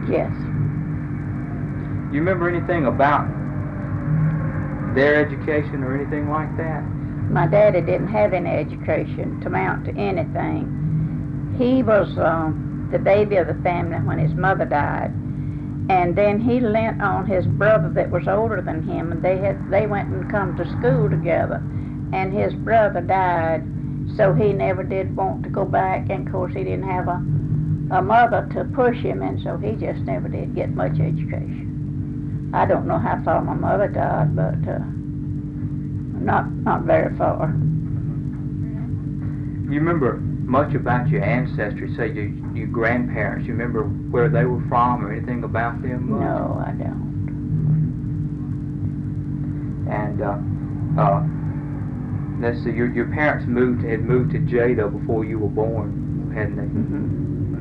Yes. You remember anything about their education or anything like that? My daddy didn't have any education to amount to anything. He was the baby of the family when his mother died, and then he lent on his brother that was older than him, and they went and come to school together, and his brother died, so he never did want to go back, and of course he didn't have a mother to push him, and so he just never did get much education. I don't know how far my mother got, but not very far. You remember much about your ancestry, say your grandparents? You remember where they were from or anything about them much? No, I don't. And let's see, your parents had moved to Jada before you were born, hadn't they? Mm-hmm.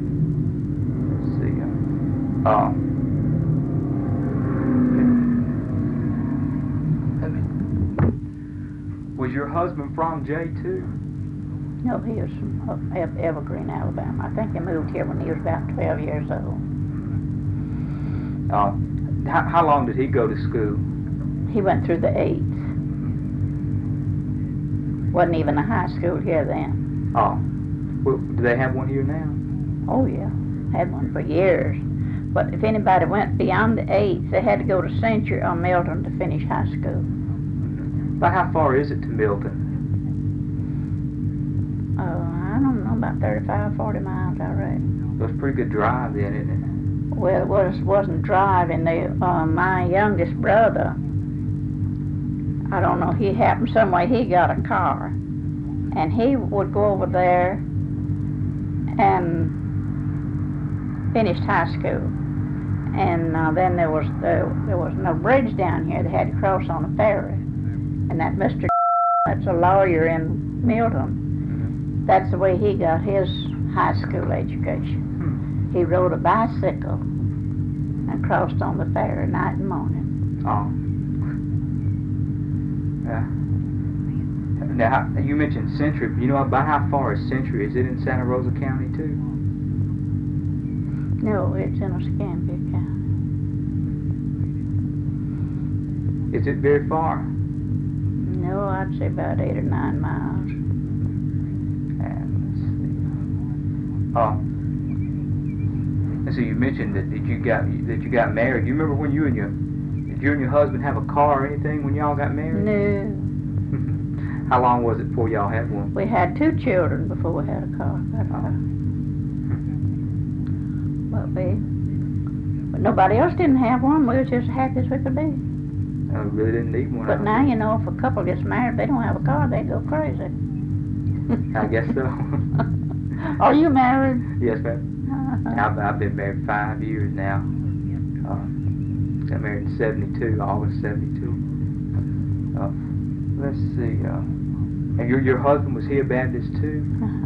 Was your husband from Jay too? No, he was from Evergreen, Alabama. I think he moved here when he was about 12 years old. How long did he go to school? He went through the 8th. Wasn't even a high school here then. Oh. Well, do they have one here now? Oh, yeah. Had one for years. But if anybody went beyond the 8th, they had to go to Century or Milton to finish high school. About how far is it to Milton? I don't know, about 35, 40 miles, I reckon. It was a pretty good drive then, isn't it? Well, it wasn't driving. My youngest brother, I don't know, he happened some way, he got a car. And he would go over there and finished high school. And then there was no bridge down here. They had to cross on a ferry. And that Mr. that's a lawyer in Milton, that's the way he got his high school education. He rode a bicycle and crossed on the ferry night and morning. Oh. Yeah. Now, you mentioned Century. You know about how far is Century? Is it in Santa Rosa County too? No, it's in Escambia County. Is it very far? No, I'd say about 8 or 9 miles. And let's see. So you mentioned that you got married. You remember when did you and your husband have a car or anything when y'all got married? No. How long was it before y'all had one? We had 2 children before we had a car. But nobody else didn't have one. We were just as happy as we could be. We really didn't need one. But now, you know, if a couple gets married, they don't have a car, they go crazy. I guess so. Are you married? Yes, ma'am. I've been married 5 years now. Got married in 72, August 72. Let's see. And your husband, was he a Baptist too?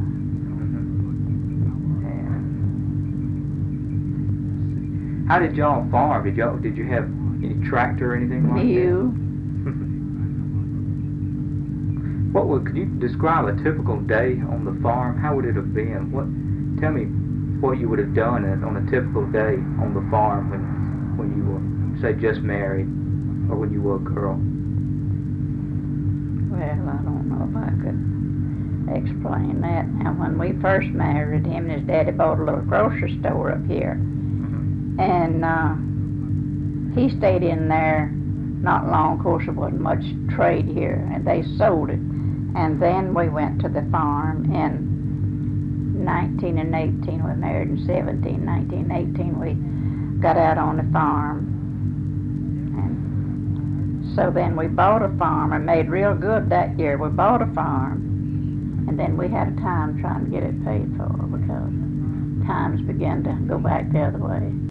And how did y'all farm? Did you have any tractor or anything like that? Could you describe a typical day on the farm? How would it have been? Tell me what you would have done on a typical day on the farm when you were, say, just married, or when you were a girl. Well, I don't know if I could explain that. Now, when we first married, him and his daddy bought a little grocery store up here, and he stayed in there not long. Of course, there wasn't much trade here, and they sold it. And then we went to the farm in 19 and 18. We married in 17, 19, 18. We got out on the farm. And so then we bought a farm and made real good that year. We bought a farm, and then we had a time trying to get it paid for because times began to go back the other way.